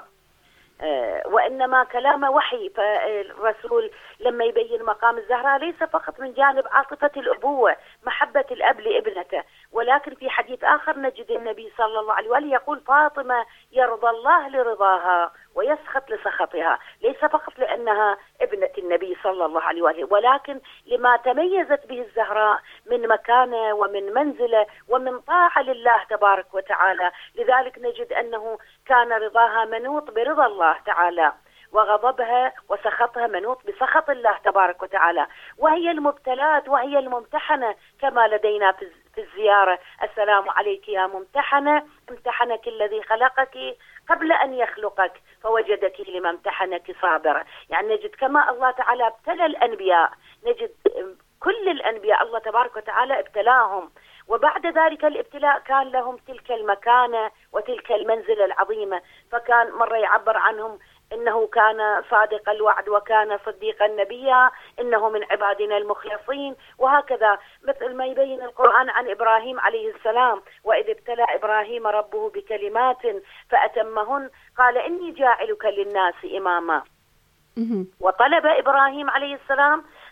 وإنما كلام وحي. فالرسول لما يبين مقام الزهراء ليس فقط من جانب عاطفة الأبوة، محبة الأب لابنته، ولكن في حديث آخر نجد النبي صلى الله عليه وآله يقول: فاطمة يرضى الله لرضاها ويسخط لسخطها، ليس فقط لأنها ابنة النبي صلى الله عليه وآله، ولكن لما تميزت به الزهراء من مكانة ومن منزلة ومن طاعة لله تبارك وتعالى. لذلك نجد أنه كان رضاها منوط برضا الله تعالى، وغضبها وسخطها منوط بسخط الله تبارك وتعالى. وهي المبتلات وهي الممتحنة، كما لدينا في الزيارة: السلام عليك يا ممتحنة، امتحنك الذي خلقك قبل أن يخلقك فوجدك لما امتحنك صابرة. يعني نجد كما الله تعالى ابتلى الأنبياء، نجد كل الأنبياء الله تبارك وتعالى ابتلاهم، وبعد ذلك الابتلاء كان لهم تلك المكانة وتلك المنزلة العظيمة. فكان مرة يعبر عنهم إنه كان صادق الوعد وكان صديقا نبيا، إنه من عبادنا المخلصين، وهكذا مثل ما يبين القرآن عن إبراهيم عليه السلام: وإذ ابتلى إبراهيم ربه بكلمات فأتمهن قال إني جاعلك للناس إماما. وطلب إبراهيم عليه السلام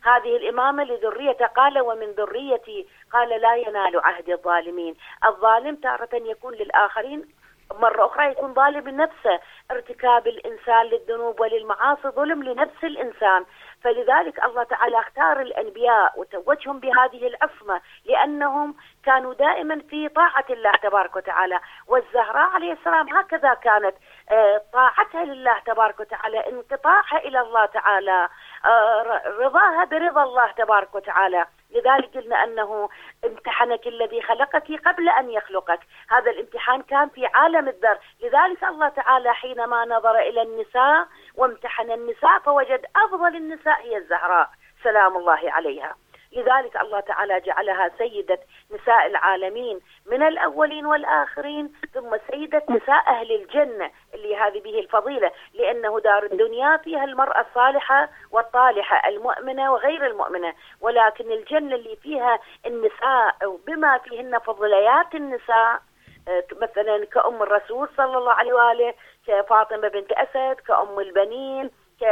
هذه الإمامة لذرية، قال ومن ذريتي، قال لا ينال عهد الظالمين. الظالم تارة يكون للآخرين، مرة أخرى يكون ظالم لنفسه. ارتكاب الإنسان للذنوب وللمعاصي ظلم لنفس الإنسان. فلذلك الله تعالى اختار الأنبياء وتوجهم بهذه العصمة، لأنهم كانوا دائما في طاعة الله تبارك وتعالى. والزهراء عليه السلام هكذا كانت طاعتها لله تبارك وتعالى، انقطاعها إلى الله تعالى، رضاها برضا الله تبارك وتعالى. لذلك قلنا أنه امتحنك الذي خلقك قبل أن يخلقك. هذا الامتحان كان في عالم الذر. لذلك الله تعالى حينما نظر إلى النساء وامتحن النساء فوجد أفضل النساء هي الزهراء سلام الله عليها. لذلك الله تعالى جعلها سيدة نساء العالمين من الأولين والآخرين، ثم سيدة نساء أهل الجنة اللي هذه به الفضيلة، لأنه دار الدنيا فيها المرأة الصالحة والطالحة، المؤمنة وغير المؤمنة، ولكن الجنة اللي فيها النساء بما فيهن فضليات النساء، مثلا كأم الرسول صلى الله عليه وآله، كفاطمة بنت أسد، كأم البنين،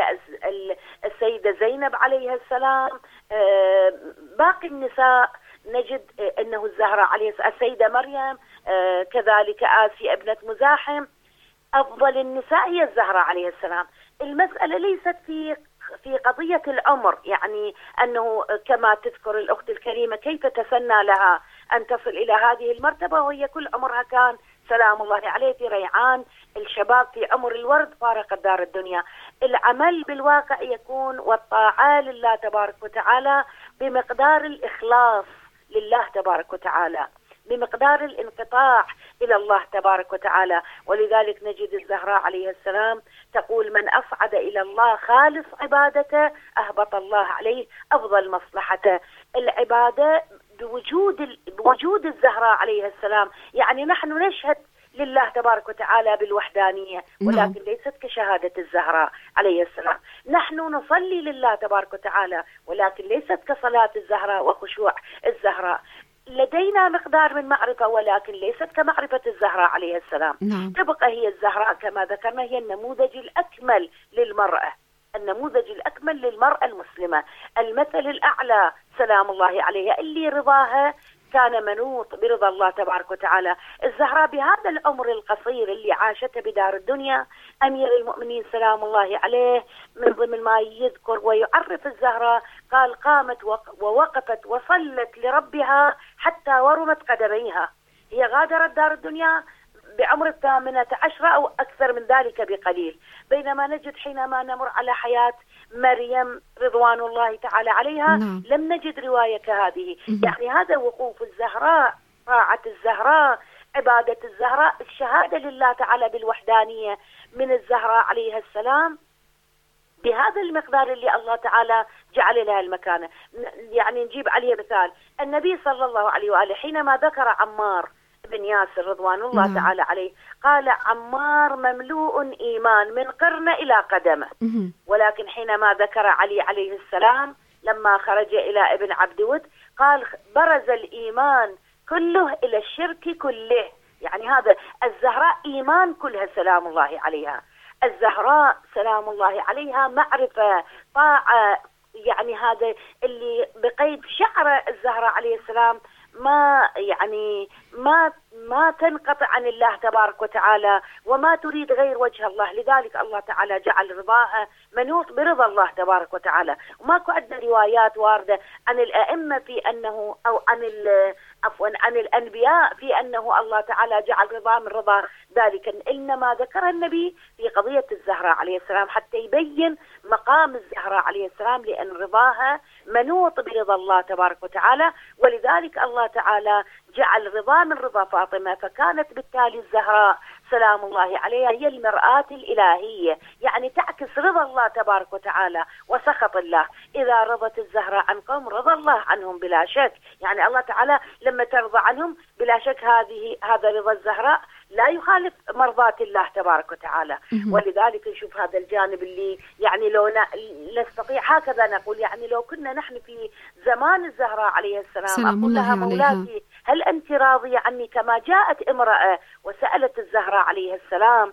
السيدة زينب عليها السلام، باقي النساء نجد أنه الزهراء عليه السلام، السيدة مريم، كذلك آسيا ابنة مزاحم. أفضل النساء هي الزهراء عليه السلام. المسألة ليست في قضية العمر، يعني أنه كما تذكر الأخت الكريمة كيف تسنى لها أن تصل إلى هذه المرتبة وهي كل عمرها كان سلام الله عليه في ريعان الشباب، في عمر الورد فارق دار الدنيا. العمل بالواقع يكون والطاعة لله تبارك وتعالى بمقدار الإخلاص لله تبارك وتعالى، بمقدار الانقطاع إلى الله تبارك وتعالى. ولذلك نجد الزهراء عليه السلام تقول من أصعد إلى الله خالص عبادته أهبط الله عليه أفضل مصلحته. العبادة بوجود الزهراء عليه السلام، يعني نحن نشهد لله تبارك وتعالى بالوحدانية، ولكن ليست كشهادة الزهراء عليه السلام. نحن نصلي لله تبارك وتعالى، ولكن ليست كصلاة الزهراء وخشوع الزهراء. لدينا مقدار من معرفة، ولكن ليست كمعرفة الزهراء عليه السلام. تبقى هي الزهراء كما ذكرنا هي النموذج الأكمل للمرأة، النموذج الأكمل للمرأة المسلمة، المثل الأعلى سلام الله عليها، اللي رضاها كان منوط برضا الله تبارك وتعالى. الزهراء بهذا العمر القصير اللي عاشته بدار الدنيا، أمير المؤمنين سلام الله عليه من ضمن ما يذكر ويعرف الزهراء قال قامت ووقفت وصلت لربها حتى ورمت قدميها. هي غادرت دار الدنيا بعمر 18 أو أكثر من ذلك بقليل، بينما نجد حينما نمر على حياة مريم رضوان الله تعالى عليها لم نجد رواية كهذه. يعني هذا وقوف الزهراء، طاعة الزهراء، عبادة الزهراء، الشهادة لله تعالى بالوحدانية من الزهراء عليها السلام بهذا المقدار اللي الله تعالى جعل لها المكانة. يعني نجيب عليه مثال، النبي صلى الله عليه وآله حينما ذكر عمار بن ياسر رضوان الله تعالى عليه قال عمار مملوء إيمان من قرن إلى قدمه. ولكن حينما ذكر علي عليه السلام لما خرج إلى ابن عبد ود قال برز الإيمان كله إلى الشرك كله. يعني هذا الزهراء إيمان كلها سلام الله عليها. الزهراء سلام الله عليها معرفة، طاعة، يعني هذا اللي بقيد شعر الزهراء عليه السلام ما تنقطع عن الله تبارك وتعالى وما تريد غير وجه الله. لذلك الله تعالى جعل رضاها منوط برضا الله تبارك وتعالى. وماكو عندنا روايات واردة عن الأئمة في أنه أو عن الأنبياء في أنه الله تعالى جعل رضا من رضا ذلك، إنما ذكر النبي في قضية الزهراء عليه السلام حتى يبين مقام الزهراء عليه السلام، لأن رضاها منوط برضا الله تبارك وتعالى. ولذلك الله تعالى جعل رضا من رضا فاطمة، فكانت بالتالي الزهراء سلام الله عليها هي المرآة الإلهية، يعني تعكس رضا الله تبارك وتعالى وسخط الله. إذا رضت الزهراء عن قوم رضى الله عنهم بلا شك، يعني الله تعالى لما ترضى عنهم بلا شك هذا رضا الزهراء لا يخالف مرضات الله تبارك وتعالى. ولذلك نشوف هذا الجانب اللي يعني لو نستطيع هكذا نقول، يعني لو كنا نحن في زمان الزهراء عليه السلام أقول لها مولاتي هل أنت راضية عني؟ كما جاءت امرأة وسألت الزهراء عليه السلام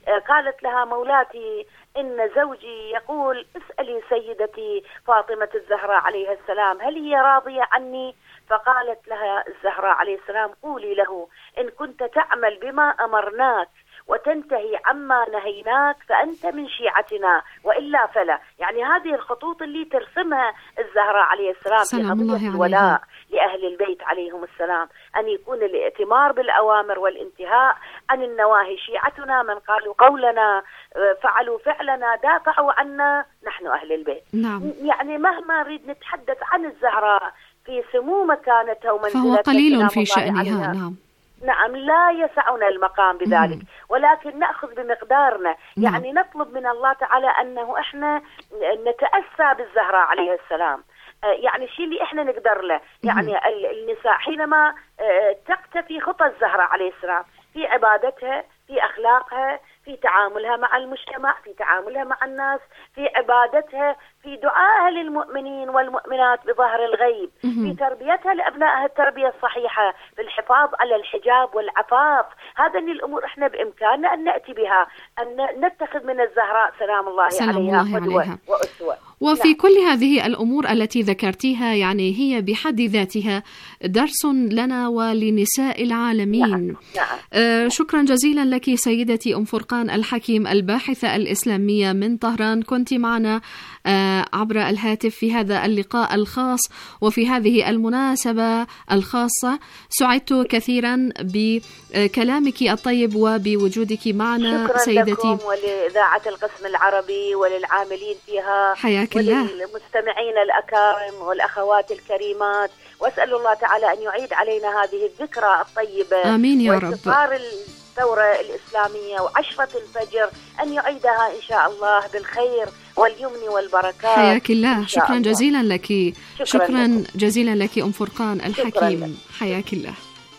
قالت لها: مولاتي إن زوجي يقول اسألي سيدتي فاطمة الزهراء عليها السلام هل هي راضية عني؟ فقالت لها الزهراء عليه السلام: قولي له إن كنت تعمل بما أمرناك وتنتهي عما نهيناك فأنت من شيعتنا، وإلا فلا. يعني هذه الخطوط اللي ترسمها الزهراء عليه السلام في قضية الولاء لأهل البيت عليهم السلام، أن يكون الائتمار بالأوامر والانتهاء عن النواهي. شيعتنا من قالوا قولنا فعلوا فعلنا دافعوا عنا نحن أهل البيت.
نعم.
يعني مهما نريد نتحدث عن الزهراء في سمو مكانتها ومنزلتها
فهو قليل في شأنها.
نعم لا يسعنا المقام بذلك، ولكن نأخذ بمقدارنا. يعني نطلب من الله تعالى أنه إحنا نتأسى بالزهراء عليه السلام، يعني الشيء اللي إحنا نقدر له. يعني النساء حينما تقتفي خطى الزهراء عليه السلام في عبادتها، في أخلاقها، في تعاملها مع المجتمع، في تعاملها مع الناس، في عبادتها، في دعائها للمؤمنين والمؤمنات بظهر الغيب، في تربيتها لأبنائها التربية الصحيحة، في الحفاظ على الحجاب والعفاف. هذه الأمور إحنا بإمكاننا أن نأتي بها، أن نتخذ من الزهراء سلام الله عليها قدوة وأسوة.
وفي كل هذه الأمور التي ذكرتيها يعني هي بحد ذاتها درس لنا ولنساء العالمين.
نعم.
شكرا جزيلا لك سيدتي أم فرقان الحكيم الباحثة الإسلامية من طهران، كنت معنا عبر الهاتف في هذا اللقاء الخاص وفي هذه المناسبة الخاصة. سعدت كثيرا بكلامك الطيب وبوجودك معنا
شكرا
سيدتي.
لكم ولإذاعة القسم العربي وللعاملين فيها،
حياك الله،
وللمستمعين الأكارم والأخوات الكريمات، وأسأل الله تعالى أن يعيد علينا هذه الذكرى الطيبة.
آمين يا رب.
وانتصار الثورة الإسلامية وعشرة الفجر أن يعيدها إن شاء الله بالخير واليمن والبركات.
حياك الله، شكرا جزيلا لك. شكرا
لكم.
جزيلا لك أم فرقان الحكيم، حياك الله.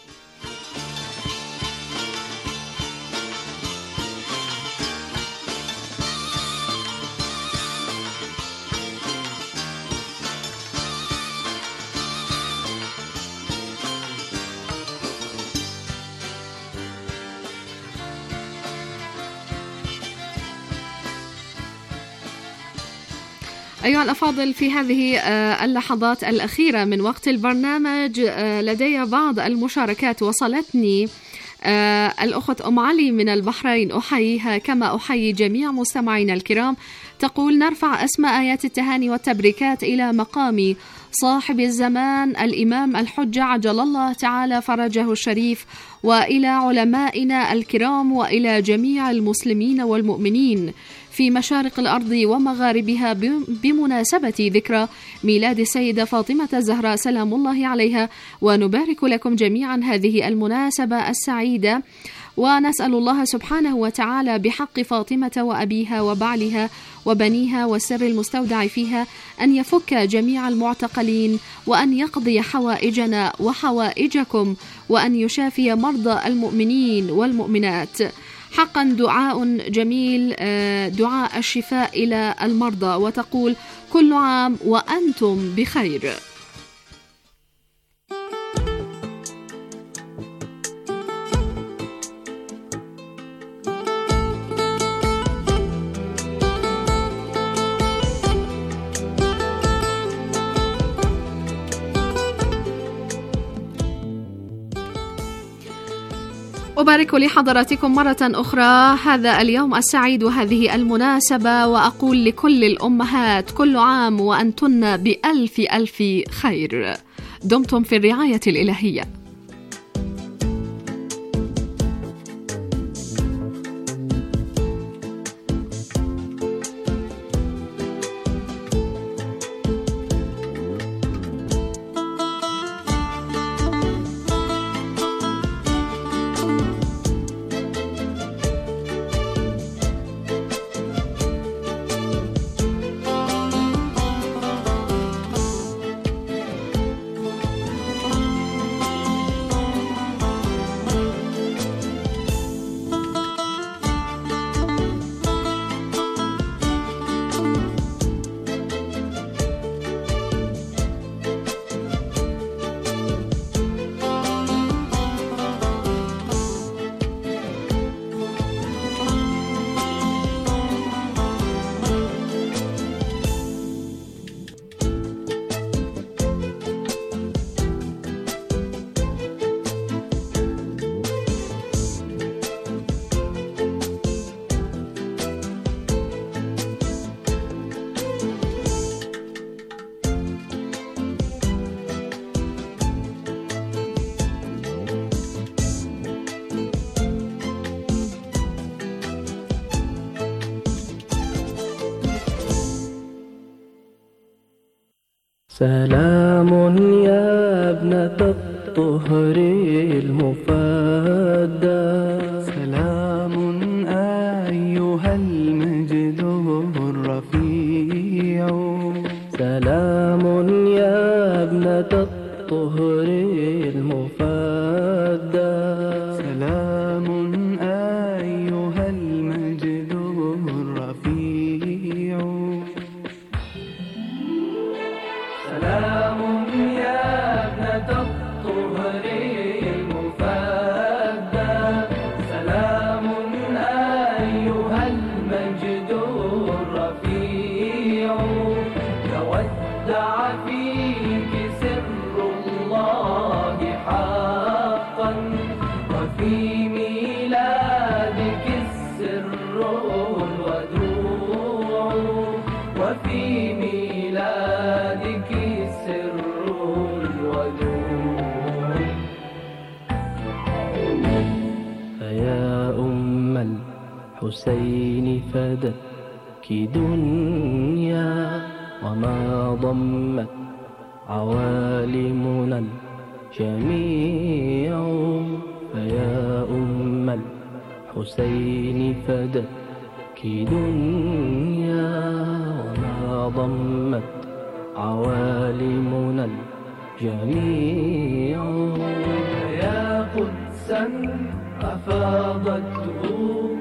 أيها الأفاضل، في هذه اللحظات الأخيرة من وقت البرنامج لدي بعض المشاركات وصلتني. الأخت أم علي من البحرين أحييها كما أحيي جميع مستمعينا الكرام. تقول: نرفع أسمى آيات التهاني والتبريكات إلى مقام صاحب الزمان الإمام الحجة عجل الله تعالى فرجه الشريف، وإلى علمائنا الكرام، وإلى جميع المسلمين والمؤمنين في مشارق الأرض ومغاربها بمناسبة ذكرى ميلاد السيدة فاطمة الزهراء سلام الله عليها، ونبارك لكم جميعا هذه المناسبة السعيدة، ونسأل الله سبحانه وتعالى بحق فاطمة وأبيها وبعلها وبنيها والسر المستودع فيها أن يفك جميع المعتقلين، وأن يقضي حوائجنا وحوائجكم، وأن يشافي مرضى المؤمنين والمؤمنات. حقا دعاء جميل، دعاء الشفاء إلى المرضى. وتقول: كل عام وأنتم بخير. أبارك لحضراتكم مرة أخرى هذا اليوم السعيد وهذه المناسبة، وأقول لكل الأمهات: كل عام وأنتن بألف ألف خير. دمتم في الرعاية الإلهية.
سلام يا ابنة الطهر المفدى، سلام أيها المجد الرفيع، سلام يا ابنة الطهر المفدى، سلام أيها المجد الرفيع، سلام يا ابنة الطهر المفدى، سلام أيها المجد الرفيع، تودع فيك سر الله حقا، وفي ميلادك السر الودوع، وفي ميلادك السر الودوع. فيا أم الحسين فدتك دنيا، وما ضمت عوالمنا الجميع، فيا أم الحسين فدتك دنيا، وما ضمت عوالمنا الجميع، يا قدسا أفاضته